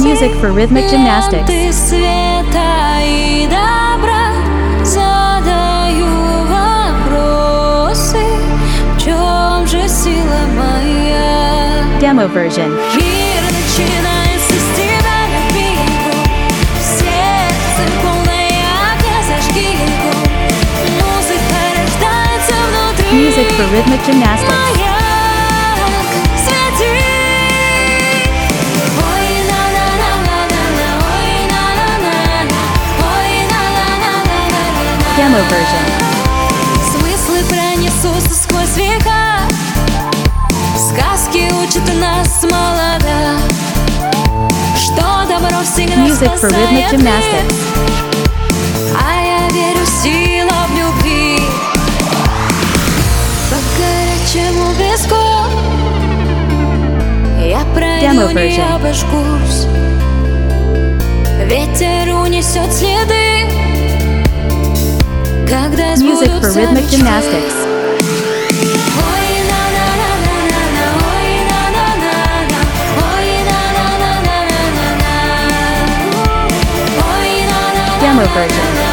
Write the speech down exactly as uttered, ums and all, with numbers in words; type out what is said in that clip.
Music for rhythmic gymnastics. Ты света и добра, задаю вопросы, в чем же сила моя? Demo version. Мир начинается с тебя, любимого, в сердце полная огня зажги его. Музыка рождается внутри. Music for rhythmic gymnastics. Маяк, свети. Ой, на-на-на-на-на-на, ой, на-на-на-на, ой, на-на-на-на-на-на. Demo version. Смыслы пронесутся сквозь века, сказки учат нас молода, что добро всегда Music for rhythmic спасает gymnastics. мир. А я верю, сила в любви. По горячему песку я Demo пройду, не version. обожгусь. Ветер унесет следы, когда Music for сбудутся rhythmic мечты. gymnastics. Ой, на-на-на-на-на-на, ой, на-на-на-на, ой, на-на-на-на-на-на, ой, на-на-на-на-на. Demo version.